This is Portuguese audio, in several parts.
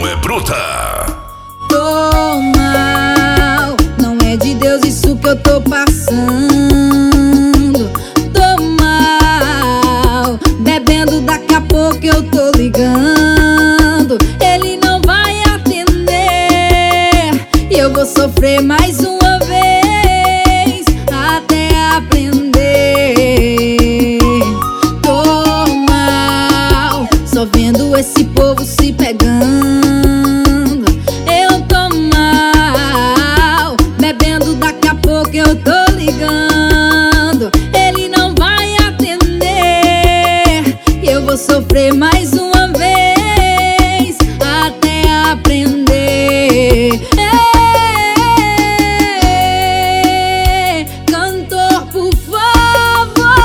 é bruta. Tô mal, não é de Deus isso que eu tô passando. Tô mal, bebendo, daqui a pouco eu tô ligando. Ele não vai atender e eu vou sofrer mais uma vez até aprender. Tô mal, só vendo esse povo se pegando. Eu tô mal, bebendo, daqui a pouco eu tô ligando. Ele não vai atender e eu vou sofrer mais uma vez até aprender. Ei, cantor, por favor,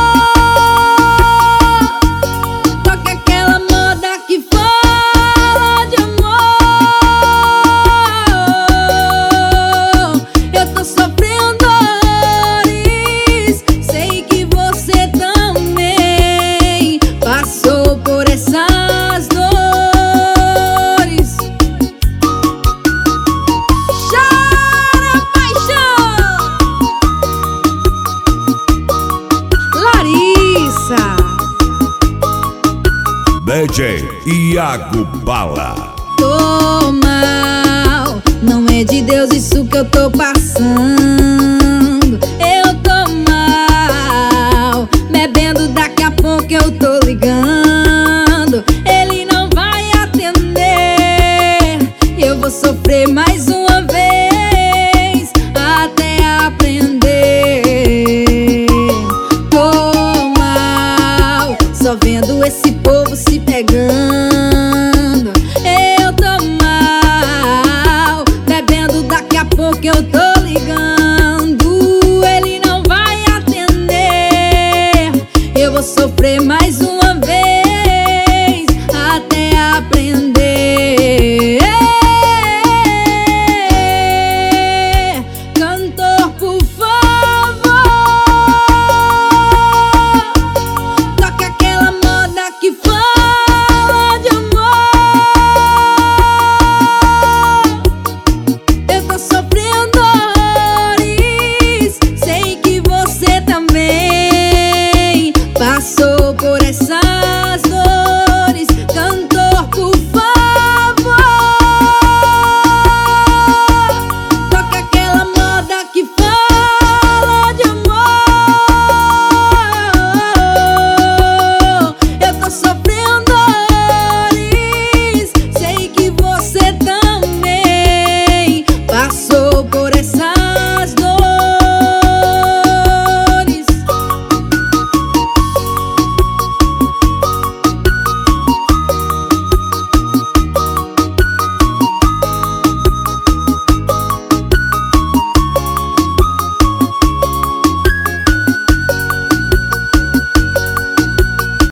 toca aquela moda que fala de amor. Eu tô sofrendo dores, sei que você também passou por essas dores. Chora, paixão! Larissa. DJ Iago Bala. Tô mal, não é de Deus isso que eu tô passando. Eu tô mal, bebendo, daqui a pouco eu tô ligando. Ele não vai atender, eu vou sofrer mais